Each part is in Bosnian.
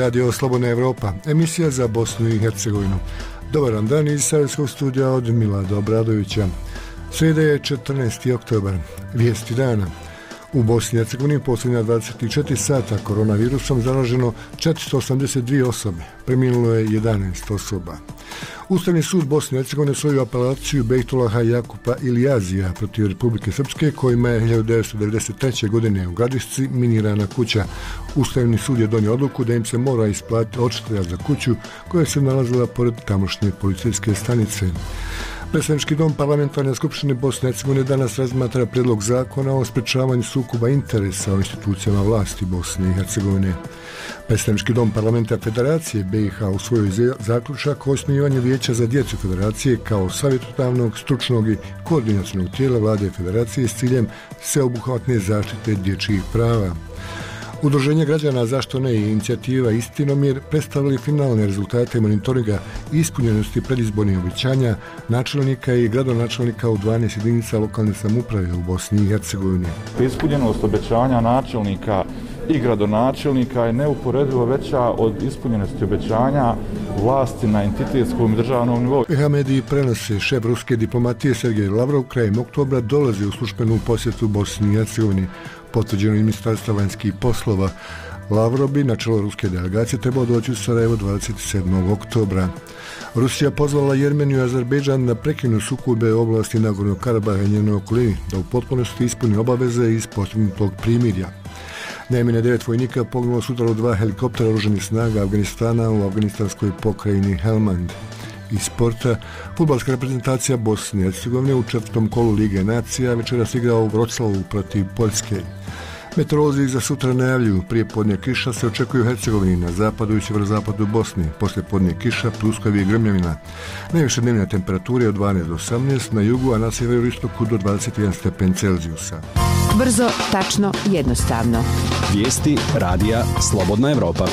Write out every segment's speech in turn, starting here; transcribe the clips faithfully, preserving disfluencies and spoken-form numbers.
Radio Slobodna Evropa, emisija za Bosnu i Hercegovinu. Dobar vam dan iz Sarajevskog studija od Milada Obradovića. Srijeda je četrnaesti oktobar, vijesti dana. U Bosni i Hercegovini posljednja dvadeset četiri sata koronavirusom zaraženo četiristo osamdeset dvije osobe, preminulo je jedanaest osoba. Ustavni sud Bosne i Hercegovine svoju apelaciju Bejtulaha Jakupa Ilijazija protiv Republike Srpske, kojima je hiljadu devetsto devedeset treće. godine u Gradišci minirana kuća. Ustavni sud je donio odluku da im se mora isplatiti odšteta za kuću koja se nalazila pored tamošnje policijske stanice. Predstavnički dom Parlamentarne skupštine Bosne i Hercegovine danas razmatra prijedlog zakona o sprečavanju sukoba interesa u institucijama vlasti Bosne i Hercegovine. Predstavnički dom Parlamenta Federacije B i H usvojio zaključak o osnivanju Vijeća za djecu Federacije kao savjetodavnog, stručnog i koordinacionog tijela vlade Federacije s ciljem sveobuhvatne zaštite dječjih prava. Udruženje građana Zašto ne i inicijativa Istinomjer predstavili finalne rezultate monitoringa i ispunjenosti predizbornih obećanja načelnika i gradonačelnika u dvanaest jedinica lokalne samouprave u Bosni i Hercegovini. Ispunjenost obećanja načelnika i gradonačelnika je neuporedivo veća od ispunjenosti obećanja vlasti na entitetskom i državnom nivou. P H mediji prenose šef ruske diplomatije Sergej Lavrov krajem oktobra dolazi u službenu posjetu Bosni i Hercegovini. Potvrđeno iz Ministarstva vanjskih poslova. Lavrov bi na čelo ruske delegacije trebao doći u Sarajevo dvadeset sedmog oktobra. Rusija pozvala Jermeniju i Azerbejdžan da prekinu sukobe u oblasti Nagornog Karabaha i njenoj okolini, da u potpunosti ispuni obaveze iz postignutog primirja. Najmanje devet vojnika poginulo sutra u dva helikoptera oružanih snaga Afganistana u afganistanskoj pokrajini Helmand. Iz sporta, fudbalska reprezentacija Bosne i Hercegovine u četvrtom kolu Lige nacija večeras igra u Vroclavu protiv Poljske. Meteorolozi za sutra najavljuju prijepodne kiša se očekuju u Hercegovini, na zapadu i sjeverozapadu Bosne, poslije podne kiša, pljuskavi i grmljavina. Najviše dnevne temperature od dvanaest do osamnaest, na jugu, a na sjeveroistoku do dvadeset jedan stepen Celzijusa. Brzo, tačno, jednostavno. Vijesti radija Slobodna Evropa.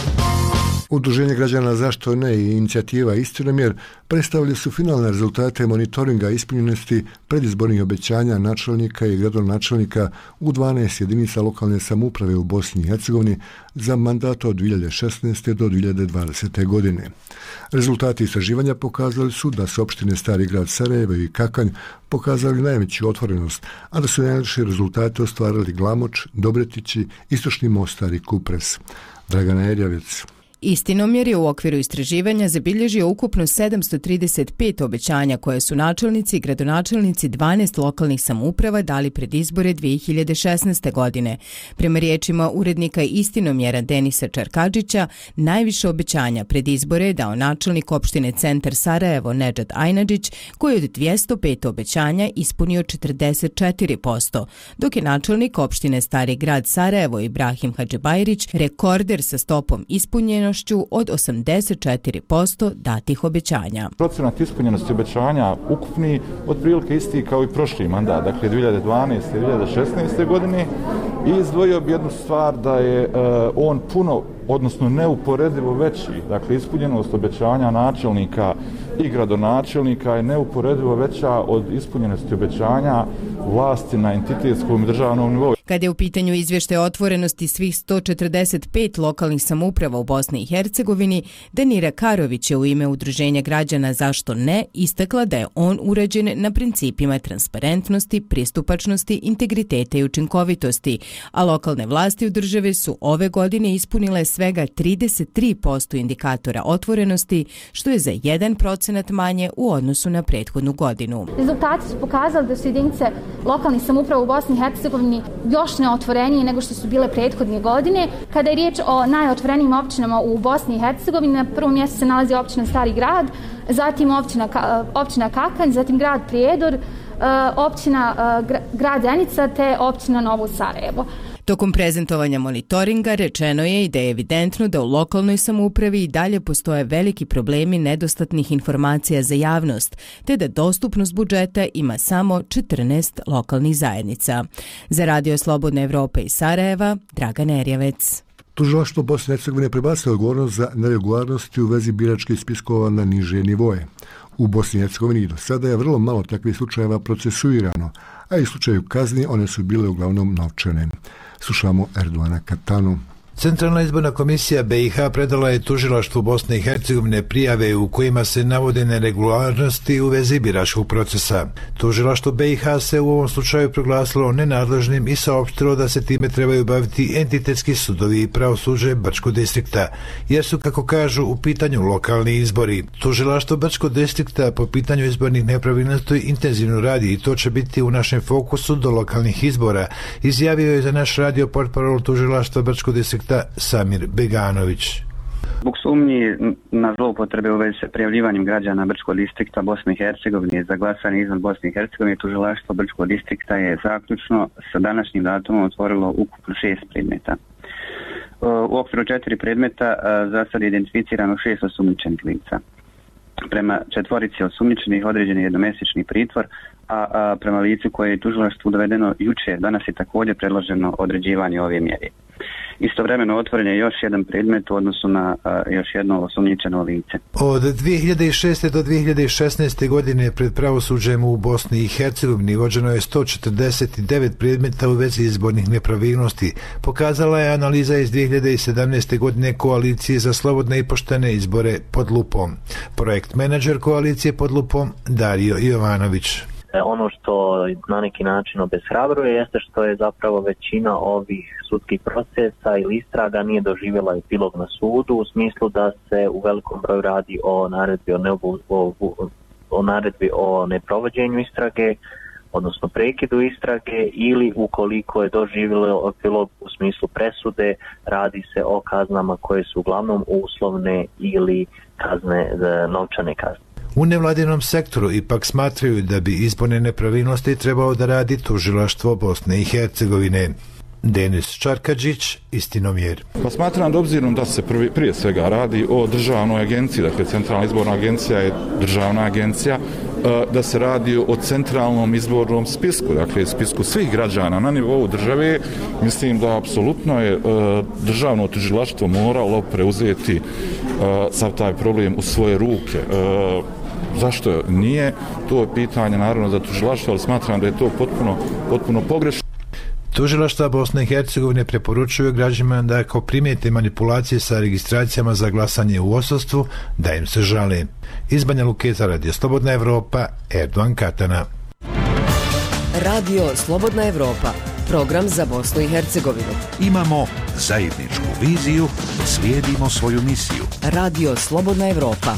Udruženje građana Zašto ne i inicijativa Istinomjer predstavili su finalne rezultate monitoringa ispunjenosti predizbornih obećanja načelnika i gradonačelnika u dvanaest jedinica lokalne samouprave u Bosni i Hercegovini za mandat od dvije hiljade šesnaeste. do dvije hiljade dvadesete. godine. Rezultati istraživanja pokazali su da su opštine Stari grad Sarajevo i Kakanj pokazali najveću otvorenost, a da su najljepše rezultate ostvarili Glamoč, Dobretići, Istočni Mostar i Kupres. Dragana Erjavec. Istinomjer je u okviru istraživanja zabilježio ukupno sedamsto trideset pet obećanja koje su načelnici i gradonačelnici dvanaest lokalnih samouprava dali pred izbore dvije hiljade šesnaeste. godine. Prema riječima urednika Istinomjera Denisa Čarkadžića, najviše obećanja pred izbore je dao načelnik opštine Centar Sarajevo Nedžad Ajnadžić, koji je od dvjesto pet obećanja ispunio četrdeset četiri posto, dok je načelnik opštine Stari grad Sarajevo Ibrahim Hadžibajrić rekorder sa stopom ispunjeno od osamdeset četiri posto datih obećanja. Procenat ispunjenosti obećanja ukupni otprilike isti kao i prošli mandat, dakle dvije hiljade dvanaeste. i dvije hiljade šesnaeste. godine, i izdvojio bi jednu stvar da je uh, on puno, odnosno neuporedivo veći, dakle ispunjenost obećanja načelnika i gradonačelnika je neuporedivo veća od ispunjenosti obećanja vlasti na entitetskom i državnom nivou. Kad je u pitanju izvještaj o otvorenosti svih sto četrdeset pet lokalnih samouprava u Bosni i Hercegovini, Danira Karović je u ime Udruženja građana Zašto ne istakla da je on uređen na principima transparentnosti, pristupačnosti, integriteta i učinkovitosti, a lokalne vlasti u državi su ove godine ispunile svega trideset tri posto indikatora otvorenosti, što je za jedan procenat manje u odnosu na prethodnu godinu. Rezultati su pokazali da su jedinice lokalnih samouprava u Bosni i Hercegovini još neotvorenije nego što su bile prethodne godine. Kada je riječ o najotvorenijim općinama u Bosni i Hercegovini, na prvom mjestu se nalazi općina Stari grad, zatim općina, općina Kakanj, zatim grad Prijedor, općina grad Zenica te općina Novo Sarajevo. Tokom prezentovanja monitoringa rečeno je i da je evidentno da u lokalnoj samoupravi i dalje postoje veliki problemi nedostatnih informacija za javnost, te da dostupnost budžeta ima samo četrnaest lokalnih zajednica. Za Radio Slobodna Evropa iz Sarajeva, Dragana Erjavec. Tužilaštvo Bosne i Hercegovine prebacilo odgovornost za neregularnosti u vezi biračkih spiskova na niže nivoje. U Bosni i Hercegovini do sada je vrlo malo takvih slučajeva procesuirano, a i slučaju kazni one su bile uglavnom novčane. Slušamo Erdoana Katanu. Centralna izborna komisija B i H predala je tužilaštvu Bosne i Hercegovine prijave u kojima se navode neregularnosti u vezi biračkog procesa. Tužilaštvo B i H se u ovom slučaju proglasilo nenadležnim i saopštilo da se time trebaju baviti entitetski sudovi i pravosuđe Brčkog distrikta, jer su, kako kažu, u pitanju lokalni izbori. Tužilaštvo Brčkog distrikta po pitanju izbornih nepravilnosti intenzivno radi i to će biti u našem fokusu do lokalnih izbora, izjavio je za naš radio portparol tužilaštva Brčkog distrikta Samir Beganović. Zbog sumnji na zloupotrebe u vezi sa prijavljivanjem građana Brčkog distrikta Bosne i Hercegovine za glasanje izvan Bosne i Hercegovine, tužilaštvo Brčkog distrikta je zaključno sa današnjim datumom otvorilo ukupno šest predmeta. U okviru četiri predmeta za sad je identificirano šest osumnjičenih lica. Prema četvorici osumnjičenih određen je jednomesečni pritvor, a, a prema licu koje je tužilaštvu dovedeno juče, danas je također predloženo određivanje ove mjere. Istovremeno otvoren je još jedan predmet u odnosu na a, još jedno osumnjičeno lice. Od dvije hiljade šeste. do dvije hiljade šesnaeste. godine pred pravosuđem u Bosni i Hercegovini vođeno je sto četrdeset devet predmeta u vezi izbornih nepravilnosti. Pokazala je analiza iz dvije hiljade sedamnaeste. godine Koalicije za slobodne i poštene izbore Pod lupom. Projekt menadžer Koalicije Pod lupom Dario Jovanović. Ono što na neki način obeshrabruje jeste što je zapravo većina ovih sudskih procesa ili istraga nije doživjela epilog na sudu, u smislu da se u velikom broju radi o naredbi o, neobu, o, o naredbi o neprovođenju istrage, odnosno prekidu istrage, ili ukoliko je doživjelo epilog u smislu presude, radi se o kaznama koje su uglavnom uslovne ili kazne, novčane kazne. U nevladinom sektoru ipak smatraju da bi izborne nepravilnosti trebalo da radi tužilaštvo Bosne i Hercegovine. Denis Čarkadžić, Istinomjer. Pa smatram da obzirom da se prvi, prije svega radi o državnoj agenciji, dakle Centralna izborna agencija je državna agencija, da se radi o centralnom izbornom spisku, dakle spisku svih građana na nivou države, mislim da apsolutno je državno tužilaštvo moralo preuzeti sav taj problem u svoje ruke. Zašto nije? To je pitanje naravno za tužilaštvo, ali smatram da je to potpuno, potpuno pogrešno. Tužilaštva Bosne i Hercegovine preporučuju građanima da ako primijete manipulacije sa registracijama za glasanje u odsustvu, da im se žale. Iz Banja Luke za Radio Slobodna Evropa, Erdogan Katana. Radio Slobodna Evropa, program za Bosnu i Hercegovinu. Imamo zajedničku viziju, slijedimo svoju misiju. Radio Slobodna Evropa.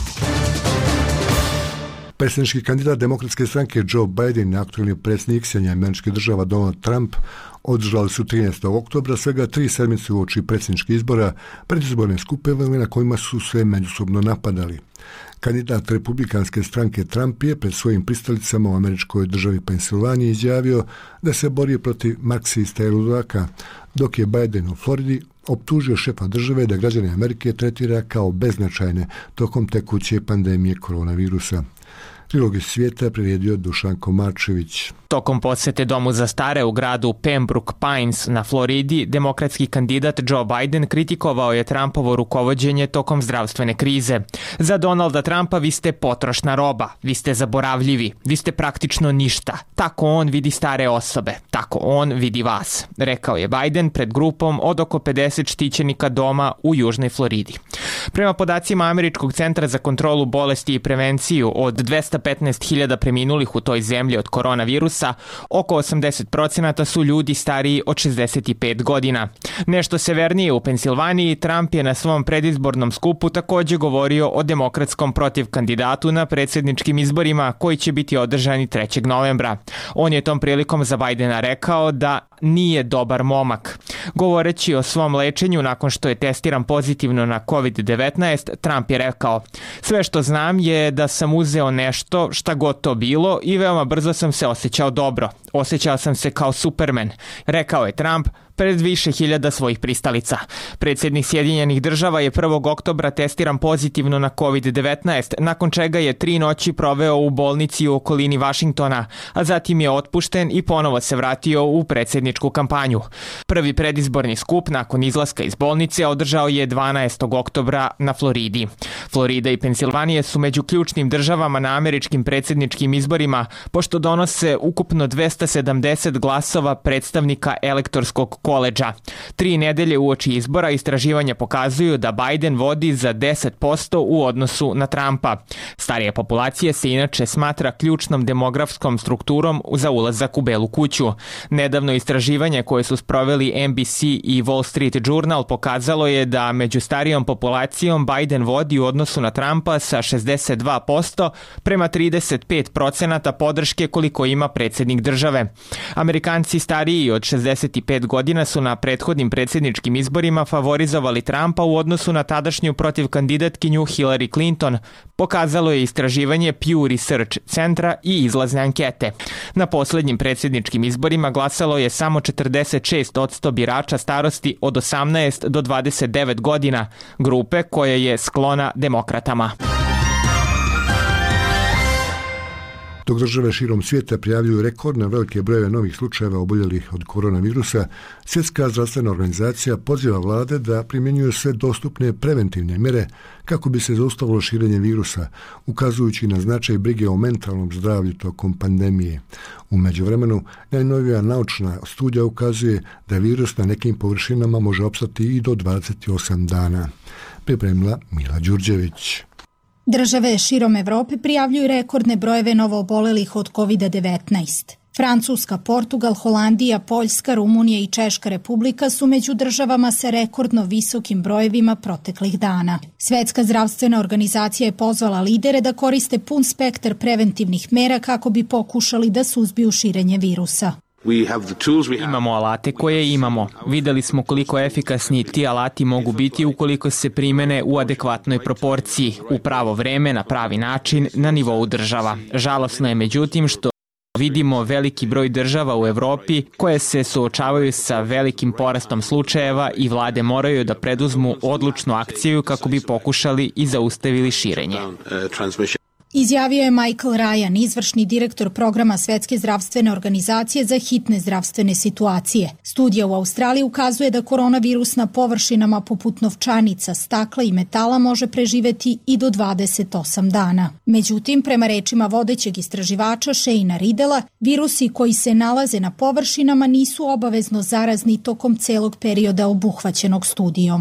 Predsjednički kandidat demokratske stranke Joe Biden i aktualni predsjednik Sjedinjenih Američkih Država Donald Trump održali su trinaestog oktobra svega tri sedmice uoči predsjedničkih izbora predizborne skupove na kojima su se međusobno napadali. Kandidat republikanske stranke Trump je pred svojim pristalicama u američkoj državi Pensilvaniji izjavio da se bori protiv marksista i ludaka, dok je Biden u Floridi optužio šefa države da građane Amerike tretira kao beznačajne tokom tekuće pandemije koronavirusa. Prilog iz svijeta priredio Dušan Komarčević. Tokom posete domu za stare u gradu Pembroke Pines na Floridi, demokratski kandidat Joe Biden kritikovao je Trumpovo rukovođenje tokom zdravstvene krize. Za Donalda Trumpa vi ste potrošna roba, vi ste zaboravljivi, vi ste praktično ništa. Tako on vidi stare osobe, tako on vidi vas, rekao je Biden pred grupom od oko pedeset štićenika doma u južnoj Floridi. Prema podacima Američkog centra za kontrolu bolesti i prevenciju, od dvesta petnaest hiljada preminulih u toj zemlji od koronavirusa, oko osamdeset procenata su ljudi stariji od šezdeset pet godina. Nešto severnije u Pensilvaniji, Trump je na svom predizbornom skupu također govorio o demokratskom protivkandidatu na predsjedničkim izborima koji će biti održani trećeg novembra. On je tom prilikom za Bidena rekao da nije dobar momak. Govoreći o svom lečenju nakon što je testiran pozitivno na kovid devetnaest, Trump je rekao: "Sve što znam je da sam uzeo nešto, šta god to bilo, i veoma brzo sam se osjećao dobro. Osjećao sam se kao Superman", rekao je Trump pred više hiljada svojih pristalica. Predsjednik Sjedinjenih Država je prvog oktobra testiran pozitivno na kovid devetnaest, nakon čega je tri noći proveo u bolnici u okolini Vašingtona, a zatim je otpušten i ponovo se vratio u predsjedničku kampanju. Prvi predizborni skup nakon izlaska iz bolnice održao je dvanaestog oktobra na Floridi. Florida i Pensilvanija su među ključnim državama na američkim predsjedničkim izborima, pošto donose ukupno dvesta dvesta sedamdeset glasova predstavnika elektorskog koledža. Tri nedelje uoči izbora istraživanja pokazuju da Biden vodi za deset posto u odnosu na Trumpa. Starija populacija se inače smatra ključnom demografskom strukturom za ulazak u Belu kuću. Nedavno istraživanje koje su sproveli N B C i Wall Street Journal pokazalo je da među starijom populacijom Biden vodi u odnosu na Trumpa sa šezdeset dva posto prema trideset pet procenata podrške koliko ima predsjednik države. Amerikanci stariji od šezdeset pet godina su na prethodnim predsjedničkim izborima favorizovali Trumpa u odnosu na tadašnju protiv kandidatkinju Hillary Clinton, pokazalo je istraživanje Pew Research centra i izlazne ankete. Na posljednjim predsjedničkim izborima glasalo je samo četrdeset šest posto birača starosti od osamnaest do dvadeset devet godina, grupe koja je sklona demokratama. Dok države širom svijeta prijavljuju rekordne velike brojeve novih slučajeva oboljelih od koronavirusa, Svjetska zdravstvena organizacija poziva vlade da primjenjuju sve dostupne preventivne mjere kako bi se zaustavilo širenje virusa, ukazujući na značaj brige o mentalnom zdravlju tokom pandemije. U međuvremenu, najnovija naučna studija ukazuje da virus na nekim površinama može opstati i do dvadeset osam dana. Pripremila Mila Đurđević. Države širom Evrope prijavljuju rekordne brojeve novoobolelih od kovid devetnaest. Francuska, Portugal, Holandija, Poljska, Rumunija i Češka republika su među državama sa rekordno visokim brojevima proteklih dana. Svetska zdravstvena organizacija je pozvala lidere da koriste pun spektar preventivnih mera kako bi pokušali da suzbiju širenje virusa. Imamo alate koje imamo. Videli smo koliko efikasni ti alati mogu biti ukoliko se primene u adekvatnoj proporciji, u pravo vreme, na pravi način, na nivou država. Žalosno je međutim što vidimo veliki broj država u Evropi koje se suočavaju sa velikim porastom slučajeva i vlade moraju da preduzmu odlučnu akciju kako bi pokušali i zaustavili širenje. Izjavio je Michael Ryan, izvršni direktor programa Svetske zdravstvene organizacije za hitne zdravstvene situacije. Studija u Australiji ukazuje da koronavirus na površinama poput novčanica, stakla i metala može preživeti i do dvadeset osam dana. Međutim, prema rečima vodećeg istraživača Shane'a Riddela, virusi koji se nalaze na površinama nisu obavezno zarazni tokom celog perioda obuhvaćenog studijom.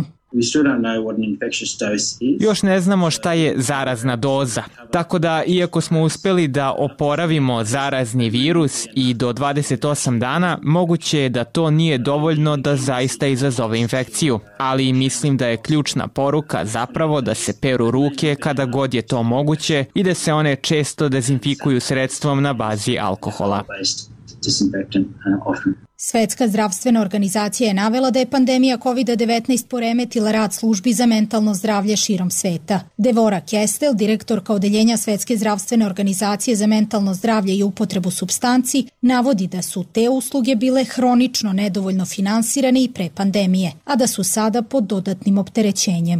Još ne znamo šta je zarazna doza, tako da iako smo uspeli da oporavimo zarazni virus i do dvadeset osam dana, moguće je da to nije dovoljno da zaista izazove infekciju, ali mislim da je ključna poruka zapravo da se peru ruke kada god je to moguće i da se one često dezinfikuju sredstvom na bazi alkohola. Svetska zdravstvena organizacija je navela da je pandemija kovid devetnaest poremetila rad službi za mentalno zdravlje širom sveta. Devora Kestel, direktorka odeljenja Svetske zdravstvene organizacije za mentalno zdravlje i upotrebu supstanci, navodi da su te usluge bile hronično nedovoljno finansirane i pre pandemije, a da su sada pod dodatnim opterećenjem.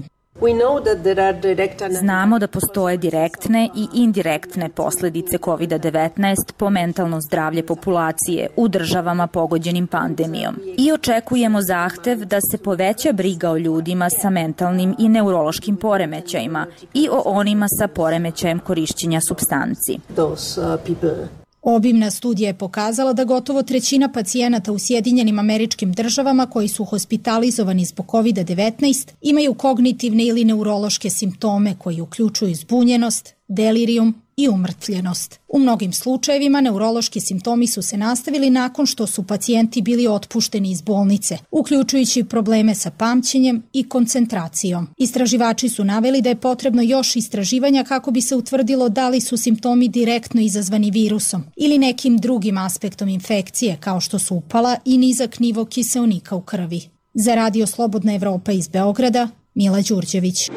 Znamo da postoje direktne i indirektne posljedice kovid devetnaest po mentalno zdravlje populacije u državama pogođenim pandemijom. I očekujemo zahtev da se poveća briga o ljudima sa mentalnim i neurološkim poremećajima i o onima sa poremećajem korišćenja supstanci. Obimna studija je pokazala da gotovo trećina pacijenata u Sjedinjenim Američkim Državama koji su hospitalizovani zbog kovid devetnaest imaju kognitivne ili neurološke simptome koji uključuju zbunjenost, delirijum i umrtvljenost. U mnogim slučajevima neurološki simptomi su se nastavili nakon što su pacijenti bili otpušteni iz bolnice, uključujući probleme sa pamćenjem i koncentracijom. Istraživači su naveli da je potrebno još istraživanja kako bi se utvrdilo da li su simptomi direktno izazvani virusom ili nekim drugim aspektom infekcije, kao što su upala i nizak nivo kiseonika u krvi. Za Radio Slobodna Evropa iz Beograda, Mila Đurđević.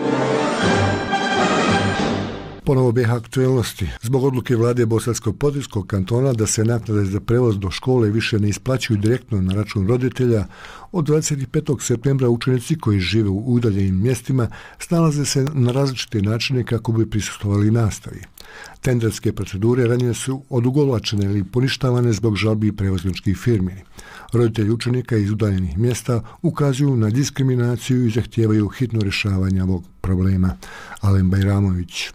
Ponovo B H aktuelnosti. Zbog odluke vlade Bosansko-Podrinjskog kantona da se naknade za prevoz do škole više ne isplaćuju direktno na račun roditelja, od dvadeset petog septembra učenici koji žive u udaljenim mjestima snalaze se na različite načine kako bi prisustvovali nastavi. Tenderske procedure ranije su odugovlačene ili poništavane zbog žalbi prevozničkih firmi. Roditelji učenika iz udaljenih mjesta ukazuju na diskriminaciju i zahtijevaju hitno rješavanje ovog problema. Alen Bajramović.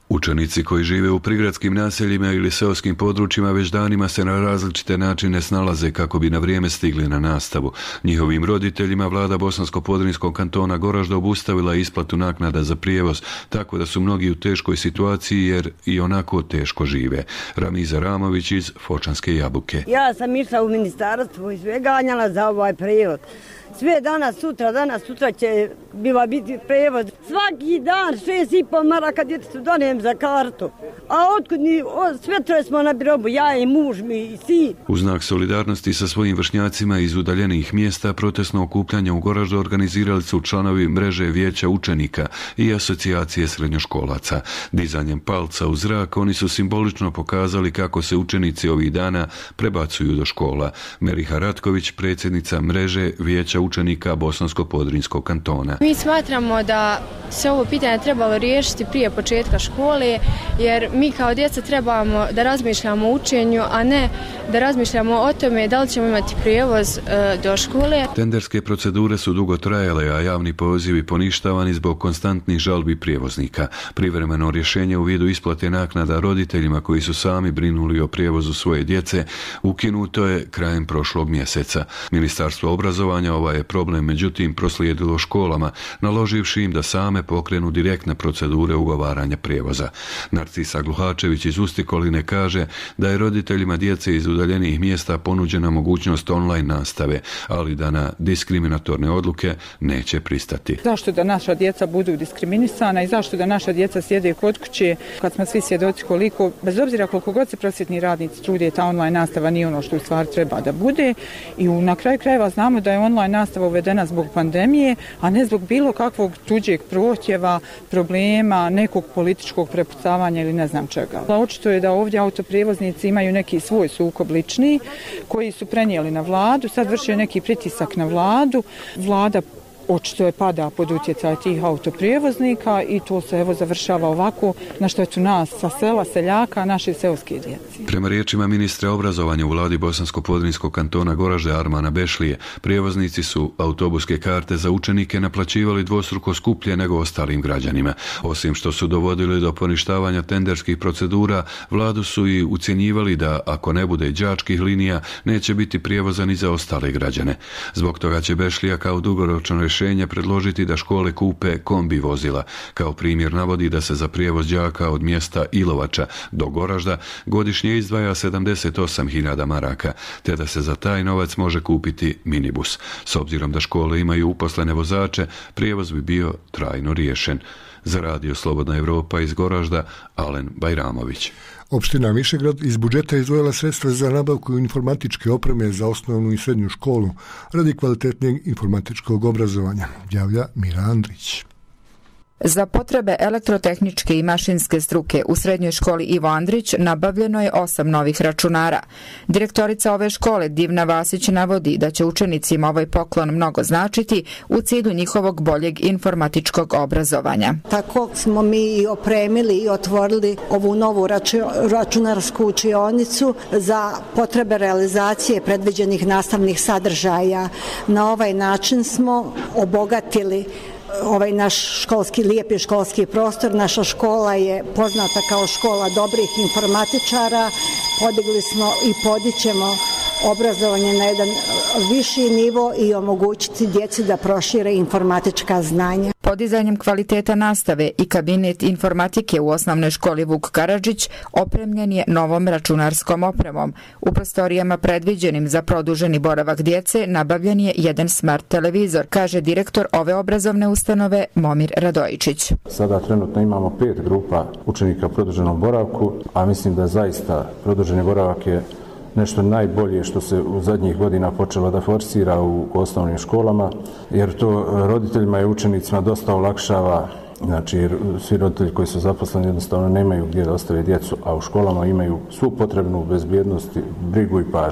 Učenici koji žive u prigradskim naseljima ili seoskim područjima već danima se na različite načine snalaze kako bi na vrijeme stigli na nastavu. Njihovim roditeljima vlada Bosansko-podrinjskog kantona Goražda obustavila isplatu naknada za prijevoz, tako da su mnogi u teškoj situaciji jer i onako teško žive. Ramiza Ramović iz Fočanske Jabuke. Ja sam išla u ministarstvo i sve ganjala za ovaj prijevoz. Sve danas, sutra, danas, sutra će bila biti prevoz. Svaki dan šest i pol maraka djetetu donem za kartu. A otkud ni, o, sve troje smo na grobu, ja i muž mi i sin. U znak solidarnosti sa svojim vršnjacima iz udaljenih mjesta protestno okupljanje u Goraždu organizirali su članovi mreže vijeća učenika i asocijacije srednjoškolaca. Dizanjem palca u zrak oni su simbolično pokazali kako se učenici ovih dana prebacuju do škola. Meriha Ratković, predsjednica mreže vijeća učenika Bosansko-podrinjskog kantona. Mi smatramo da se ovo pitanje trebalo riješiti prije početka škole, jer mi kao djeca trebamo da razmišljamo o učenju, a ne da razmišljamo o tome da li ćemo imati prijevoz e, do škole. Tenderske procedure su dugo trajale, a javni pozivi poništavani zbog konstantnih žalbi prijevoznika. Privremeno rješenje u vidu isplate naknada roditeljima koji su sami brinuli o prijevozu svoje djece ukinuto je krajem prošlog mjeseca. Ministarstvo obrazovanja ovaj je problem međutim proslijedilo školama, naloživši im da same pokrenu direktne procedure ugovaranja prijevoza. Narcisa Gluhačević iz Ustikoline kaže da je roditeljima djece iz udaljenih mjesta ponuđena mogućnost online nastave, ali da na diskriminatorne odluke neće pristati. Zašto da naša djeca budu diskriminisana i zašto da naša djeca sjede kod kuće kad smo svi svjedoci koliko, bez obzira koliko god se prosvjetni radnici trude, ta online nastava nije ono što u stvari treba da bude i u, na kraju krajeva znamo da je online nastava uvedena zbog pandemije, a ne zbog bilo kakvog tuđeg prohtjeva, problema, nekog političkog prepucavanja ili ne znam čega. Očito je da ovdje autoprijevoznici imaju neki svoj sukob lični koji su prenijeli na vladu, sad vrše neki pritisak na vladu. Vlada očito je pada pod utjecaj tih autoprijevoznika i to se evo završava ovako na štetu nas sa sela, seljaka, naše seoske djeci. Prema riječima ministra obrazovanja u vladi Bosansko-podrinjskog kantona Goražde Armana Bešlije, prijevoznici su autobuske karte za učenike naplaćivali dvostruko skuplje nego ostalim građanima. Osim što su dovodili do poništavanja tenderskih procedura, vladu su i ucjenjivali da ako ne bude đačkih linija, neće biti prijevoza ni za ostale građane. Zbog toga će Bešlija kao dugoročno rješenje predložiti da škole kupe kombi vozila. Kao primjer navodi da se za prijevoz đaka od mjesta Ilovača do Goražda godišnje izdvaja sedamdeset osam hiljada maraka, te da se za taj novac može kupiti minibus. S obzirom da škole imaju uposlene vozače, prijevoz bi bio trajno riješen. Za Radio Slobodna Evropa iz Goražda, Alen Bajramović. Opština Višegrad iz budžeta izdvojila sredstva za nabavku informatičke opreme za osnovnu i srednju školu radi kvalitetnijeg informatičkog obrazovanja, javlja Mira Andrić. Za potrebe elektrotehničke i mašinske struke u srednjoj školi Ivo Andrić nabavljeno je osam novih računara. Direktorica ove škole Divna Vasić navodi da će učenicima ovaj poklon mnogo značiti u cilju njihovog boljeg informatičkog obrazovanja. Tako smo mi i opremili i otvorili ovu novu računarsku učionicu za potrebe realizacije predviđenih nastavnih sadržaja. Na ovaj način smo obogatili ovaj naš školski, lijepi školski prostor. Naša škola je poznata kao škola dobrih informatičara. Podigli smo i podićemo obrazovanje na jedan viši nivo i omogućiti djeci da prošire informatička znanja. Podizanjem kvaliteta nastave i kabinet informatike u osnovnoj školi Vuk Karadžić opremljen je novom računarskom opremom. U prostorijama predviđenim za produženi boravak djece nabavljen je jedan smart televizor, kaže direktor ove obrazovne ustanove Momir Radojičić. Sada trenutno imamo pet grupa učenika u produženom boravku, a mislim da zaista produženi boravak je nešto najbolje što se u zadnjih godina počelo da forsira u osnovnim školama, jer to roditeljima i učenicima dosta olakšava. Znači, jer svi roditelji koji su zaposleni jednostavno nemaju gdje da ostave djecu, a u školama imaju svu potrebnu bezbjednost, brigu i pažnju.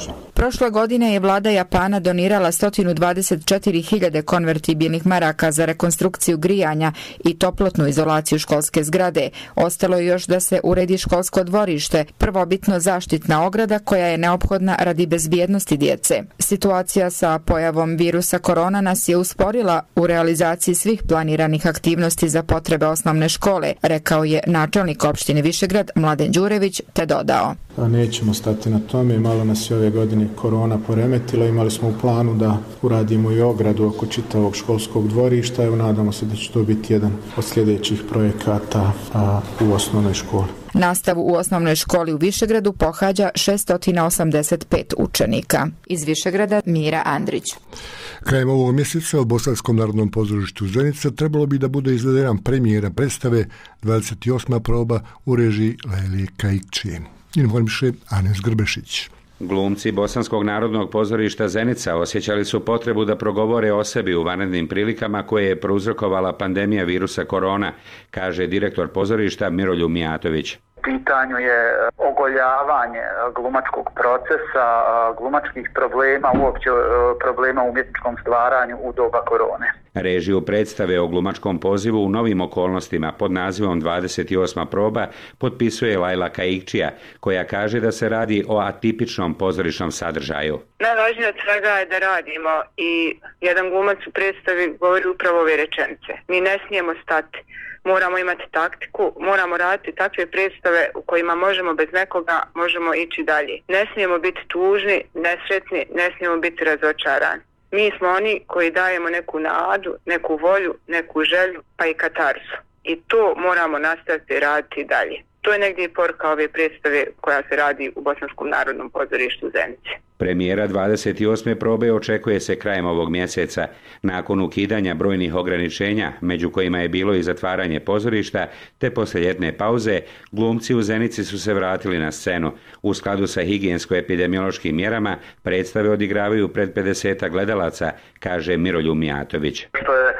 Prošle godine je vlada Japana donirala sto dvadeset četiri hiljade konvertibilnih maraka za rekonstrukciju grijanja i toplotnu izolaciju školske zgrade. Ostalo je još da se uredi školsko dvorište, prvobitno zaštitna ograda koja je neophodna radi bezbjednosti djece. Situacija sa pojavom virusa korona nas je usporila u realizaciji svih planiranih aktivnosti za potrebe osnovne škole, rekao je načelnik opštine Višegrad Mladen Đurević, te dodao. Nećemo stati na tome, malo nas je ove godine korona poremetila, imali smo u planu da uradimo i ogradu oko čitavog školskog dvorišta, evo nadamo se da će to biti jedan od sljedećih projekata a, u osnovnoj školi. Nastavu u osnovnoj školi u Višegradu pohađa šesto osamdeset pet učenika. Iz Višegrada Mira Andrić. Krajem ovog mjeseca u Bosanskom narodnom pozorištu Zenica trebalo bi da bude izvedena premijera predstave dvadeset osma proba u režiji Lejle Kaikčije. Informiše Anes Grbešić. Glumci Bosanskog narodnog pozorišta Zenica osjećali su potrebu da progovore o sebi u vanrednim prilikama koje je prouzrokovala pandemija virusa korona, kaže direktor pozorišta Miroljub Mijatović. Pitanju je ogoljavanje glumačkog procesa, glumačkih problema, uopće problema u umjetničkom stvaranju u doba korone. Režiju predstave o glumačkom pozivu u novim okolnostima pod nazivom dvadeset osma proba potpisuje Lajla Kaikčija, koja kaže da se radi o atipičnom pozorišnom sadržaju. Najvažnije od svega je da radimo i jedan glumac u predstavi govori upravo ove rečenice. Mi ne smijemo stati. Moramo imati taktiku, moramo raditi takve predstave u kojima možemo bez nekoga, možemo ići dalje. Ne smijemo biti tužni, nesretni, ne smijemo biti razočarani. Mi smo oni koji dajemo neku nadu, neku volju, neku želju, pa i katarzu. I to moramo nastaviti raditi dalje. To je negdje i poruka ove predstave koja se radi u Bosanskom narodnom pozorištu Zenici. Premijera dvadeset osme probe očekuje se krajem ovog mjeseca. Nakon ukidanja brojnih ograničenja, među kojima je bilo i zatvaranje pozorišta, te poslije ljetne pauze, glumci u Zenici su se vratili na scenu. U skladu sa higijensko-epidemiološkim mjerama, predstave odigravaju pred pedeset gledalaca, kaže Miroljub Mijatović. Što je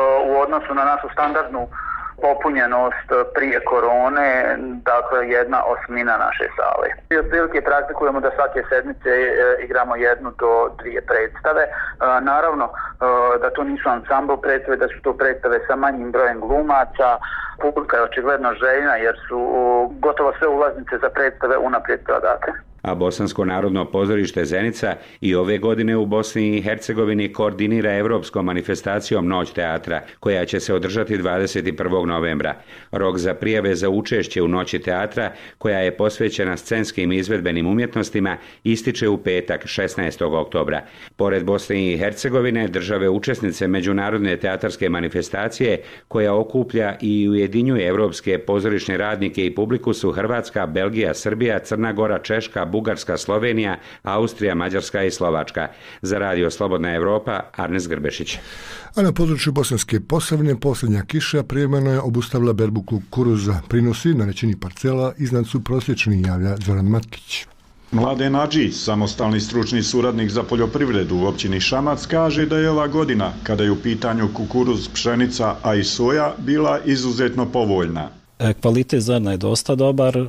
u odnosu na našu standardnu popunjenost prije korone, dakle jedna osmina naše sale. I otprilike praktikujemo da svake sedmice e, igramo jednu do dvije predstave. E, naravno e, da to nisu ansambl predstave, da su to predstave sa manjim brojem glumaca. Publika je očigledno željna jer su o, gotovo sve ulaznice za predstave unaprijed prodate. A Bosansko narodno pozorište Zenica i ove godine u Bosni i Hercegovini koordinira evropskom manifestacijom Noć teatra, koja će se održati dvadeset prvog novembra. Rok za prijave za učešće u Noći teatra, koja je posvećena scenskim izvedbenim umjetnostima, ističe u petak šesnaestog oktobra. Pored Bosne i Hercegovine, države učesnice međunarodne teatarske manifestacije, koja okuplja i ujedinjuje evropske pozorišne radnike i publiku, su Hrvatska, Belgija, Srbija, Crna Gora, Češka, Bugarska, Slovenija, Austrija, Mađarska i Slovačka. Za Radio Slobodna Evropa, Arnes Grbešić. A na području Bosanske Posavine posljednja kiša prijevremeno je obustavila berbu kukuruza. Prinosi na većini parcela iznad su prosječni, javlja Zoran Matić. Mladen Adžić, samostalni stručni suradnik za poljoprivredu u općini Šamac, kaže da je ova godina, kada je u pitanju kukuruz, pšenica, a i soja, bila izuzetno povoljna. Kvalitet zrna je dosta dobar.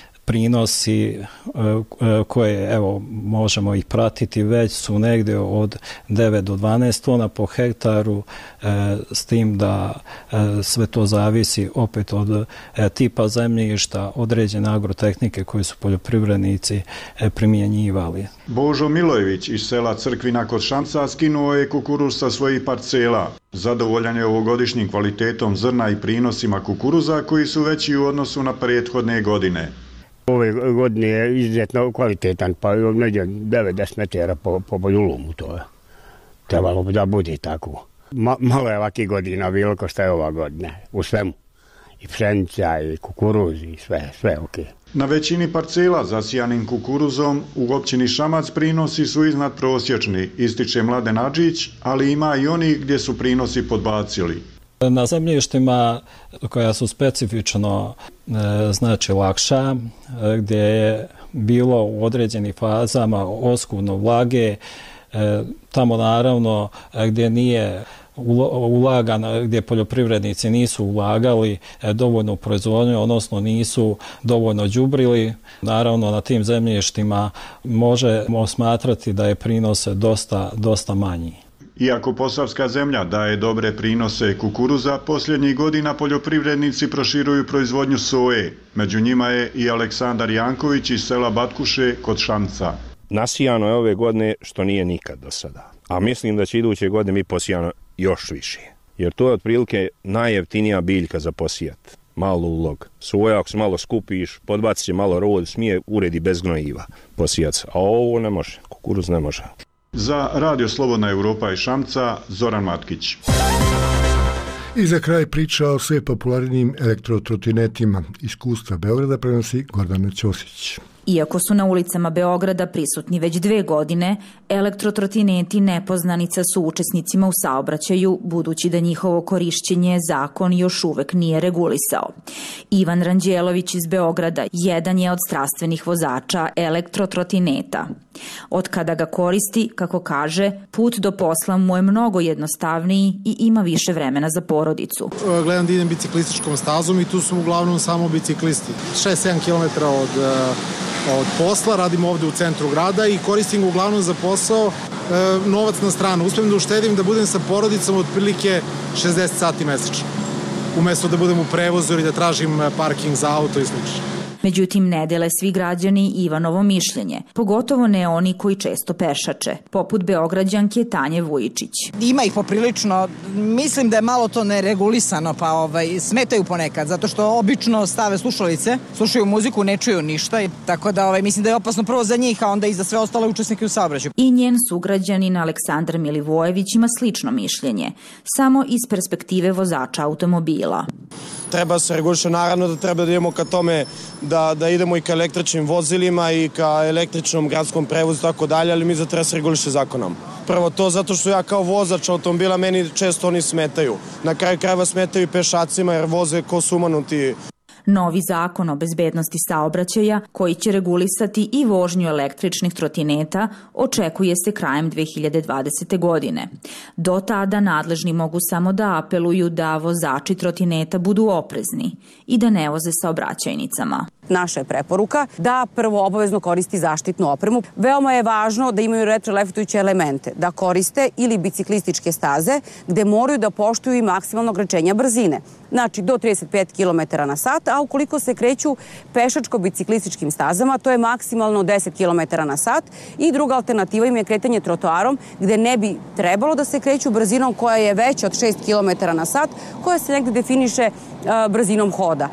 Prinosi koje evo možemo ih pratiti već su negdje od devet do dvanaest tona po hektaru, s tim da sve to zavisi opet od tipa zemljišta, određene agrotehnike koje su poljoprivrednici primjenjivali. Božo Milojević iz sela Crkvina kod Šamca skinuo je kukuruz sa svojih parcela. Zadovoljan je ovogodišnjim kvalitetom zrna i prinosima kukuruza koji su veći u odnosu na prethodne godine. Ove godine je izuzetno kvalitetan, pa negdje devet do deset metara po, po boljulumu to je. Trebalo bi da bude tako. Ma, malo je ovakih godina bilo ko što je ova godina, u svemu. I pšenica, i kukuruz, i sve, sve ok. Na većini parcela zasijanim kukuruzom u općini Šamac prinosi su iznad prosječni, ističe Mladen Adžić, ali ima i oni gdje su prinosi podbacili. Na zemljištima koja su specifično znači lakša, gdje je bilo u određenim fazama oskudno vlage, tamo naravno gdje nije ulagana, gdje poljoprivrednici nisu ulagali dovoljno u proizvodnju, odnosno nisu dovoljno đubrili. Naravno, na tim zemljištima možemo smatrati da je prinose dosta, dosta manji. Iako posavska zemlja daje dobre prinose kukuruza, posljednjih godina poljoprivrednici proširuju proizvodnju soje. Među njima je i Aleksandar Janković iz sela Batkuše kod Šamca. Nasijano je ove godine što nije nikad do sada. A mislim da će iduće godine biti posijano još više. Jer to je otprilike najjeftinija biljka za posijat. Malo ulog. Soja ako se malo skupiš, podbaci će malo rod, smije uredi bez gnojiva posijat. A ovo ne može. Kukuruz ne može. Za Radio Slobodna Evropa i Šamca, Zoran Matkić. I za kraj priča o sve popularnijim elektrotrotinetima. Iskustva Beograda prenosi Gordana Ćosić. Iako su na ulicama Beograda prisutni već dve godine, elektrotrotineti nepoznanica su učesnicima u saobraćaju, budući da njihovo korišćenje zakon još uvek nije regulisao. Ivan Ranđelović iz Beograda jedan je od strastvenih vozača elektrotrotineta. Od kada ga koristi, kako kaže, put do posla mu je mnogo jednostavniji i ima više vremena za porodicu. Gledam da idem biciklističkom stazom i tu su uglavnom samo biciklisti. šest sedam kilometara od od posla, radim ovde u centru grada i koristim ga uglavnom za posao, e, novac na stranu. Uspijem da uštedim da budem sa porodicom otprilike šezdeset sati mesečno. Umesto da budem u prevozu ili da tražim parking za auto i slično. Međutim, ne dele svi građani Ivanovo mišljenje, pogotovo ne oni koji često pešače, poput Beograđanke Tanje Vujičić. Ima ih poprilično, mislim da je malo to neregulisano, pa ovaj, smetaju ponekad, zato što obično stave slušalice, slušaju muziku, ne čuju ništa, tako da ovaj, mislim da je opasno prvo za njih, a onda i za sve ostale učesnike u saobraćaju. I njen sugrađanin Aleksandar Milivojević ima slično mišljenje, samo iz perspektive vozača automobila. Treba se reguliše, naravno da treba da idemo ka tome da, da idemo i ka električnim vozilima i ka električnom gradskom prevozu i tako dalje, ali mi za treba se reguliše zakonom. Prvo to zato što ja kao vozač automobila meni često oni smetaju. Na kraju krajeva smetaju i pešacima jer voze ko sumanuti. Novi zakon o bezbednosti saobraćaja, koji će regulisati i vožnju električnih trotineta, očekuje se krajem dve hiljade dvadesete. godine. Do tada nadležni mogu samo da apeluju da vozači trotineta budu oprezni i da ne voze saobraćajnicama. Naša je preporuka da prvo obavezno koristi zaštitnu opremu. Veoma je važno da imaju retroreflektujuće elemente, da koriste ili biciklističke staze gde moraju da poštuju i maksimalno ograničenja brzine. Znači do trideset pet kilometara na sat, a ukoliko se kreću pešačko-biciklističkim stazama, to je maksimalno deset kilometara na sat i druga alternativa im je kretanje trotoarom gde ne bi trebalo da se kreću brzinom koja je veća od šest kilometara na sat, koja se negde definiše uh, brzinom hoda.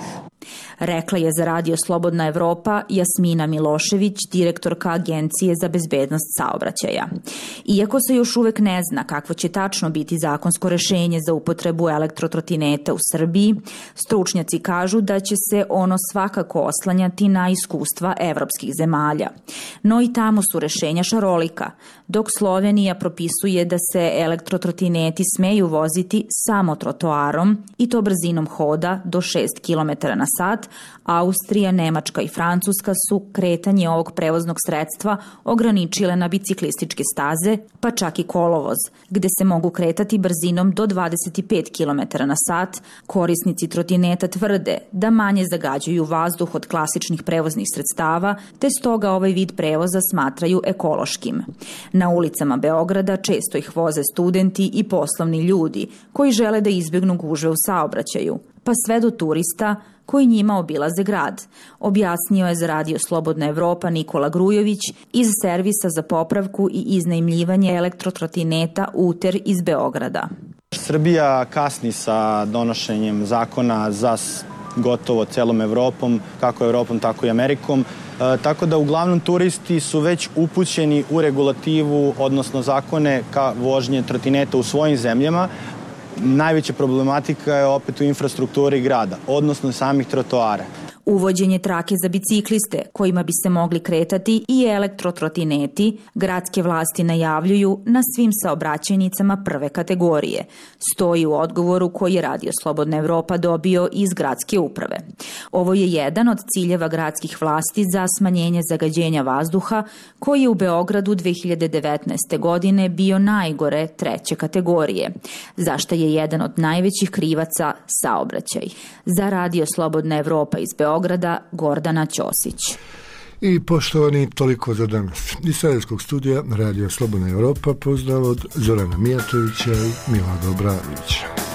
Rekla je za Radio Slobodna Evropa Jasmina Milošević, direktorka Agencije za bezbednost saobraćaja. Iako se još uvek ne zna kakvo će tačno biti zakonsko rešenje za upotrebu elektrotrotineta u Srbiji, stručnjaci kažu da će se ono svakako oslanjati na iskustva evropskih zemalja. No i tamo su rešenja šarolika, dok Slovenija propisuje da se elektrotrotineti smeju voziti samo trotoarom i to brzinom hoda do šest kilometara na sat, Austrija, Nemačka i Francuska su kretanje ovog prevoznog sredstva ograničile na biciklističke staze, pa čak i kolovoz, gde se mogu kretati brzinom do dvadeset pet kilometara na sat. Korisnici trotineta tvrde da manje zagađuju vazduh od klasičnih prevoznih sredstava, te stoga ovaj vid prevoza smatraju ekološkim. Na ulicama Beograda često ih voze studenti i poslovni ljudi koji žele da izbjegnu gužve u saobraćaju, pa sve do turista koji njima obilaze grad, objasnio je za Radio Slobodna Evropa Nikola Grujović iz servisa za popravku i iznajmljivanje elektrotrotineta Uter iz Beograda. Srbija kasni sa donošenjem zakona za gotovo celom Evropom, kako Evropom, tako i Amerikom, e, tako da uglavnom turisti su već upućeni u regulativu, odnosno zakone ka vožnje trotineta u svojim zemljama. Najveća problematika je opet u infrastrukturi grada, odnosno samih trotoara. Uvođenje trake za bicikliste kojima bi se mogli kretati i elektrotrotineti gradske vlasti najavljuju na svim saobraćajnicama prve kategorije. Stoji u odgovoru koji je Radio Slobodna Evropa dobio iz gradske uprave. Ovo je jedan od ciljeva gradskih vlasti za smanjenje zagađenja vazduha koji je u Beogradu dve hiljade devetnaeste. godine bio najgore treće kategorije, za što je jedan od najvećih krivaca saobraćaj. Za Radio Slobodna Evropa iz Beograda, Gordana Ćosić. I poštovani, toliko za danas. Iz Sarajevskog studija Radio Slobodna Evropa pozdrav od Zorana Mijatovića i Milada Obradovića.